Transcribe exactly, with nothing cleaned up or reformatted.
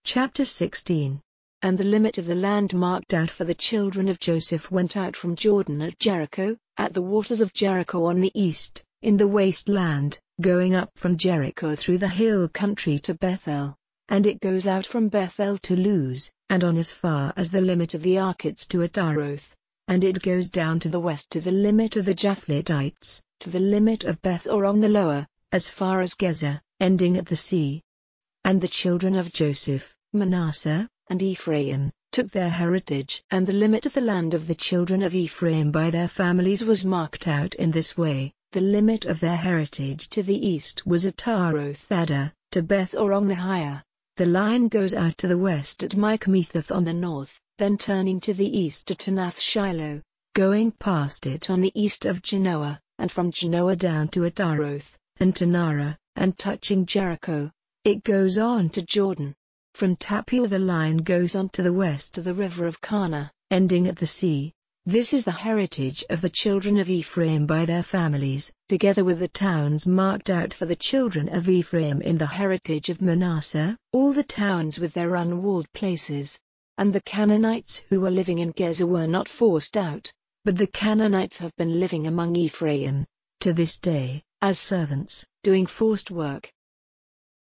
Chapter sixteen. And the limit of the land marked out for the children of Joseph went out from Jordan at Jericho, at the waters of Jericho on the east, in the wasteland, going up from Jericho through the hill country to Bethel. And it goes out from Bethel to Luz, and on as far as the limit of the Arkites to Ataroth. And it goes down to the west to the limit of the Japhletites, to the limit of Beth Oron the lower, as far as Gezer, ending at the sea. And the children of Joseph, Manasseh, and Ephraim, took their heritage. And the limit of the land of the children of Ephraim by their families was marked out in this way. The limit of their heritage to the east was Ataroth Adar, to Beth Oron the higher. The line goes out to the west at Michmethath on the north, then turning to the east to Tanath Shiloh, going past it on the east of Genoa, and from Genoa down to Ataroth, and to Nara, and touching Jericho. It goes on to Jordan. From Tappuah the line goes on to the west to the river of Kana, ending at the sea. This is the heritage of the children of Ephraim by their families, together with the towns marked out for the children of Ephraim in the heritage of Manasseh, all the towns with their unwalled places. And the Canaanites who were living in Gezer were not forced out, but the Canaanites have been living among Ephraim, to this day, as servants, doing forced work.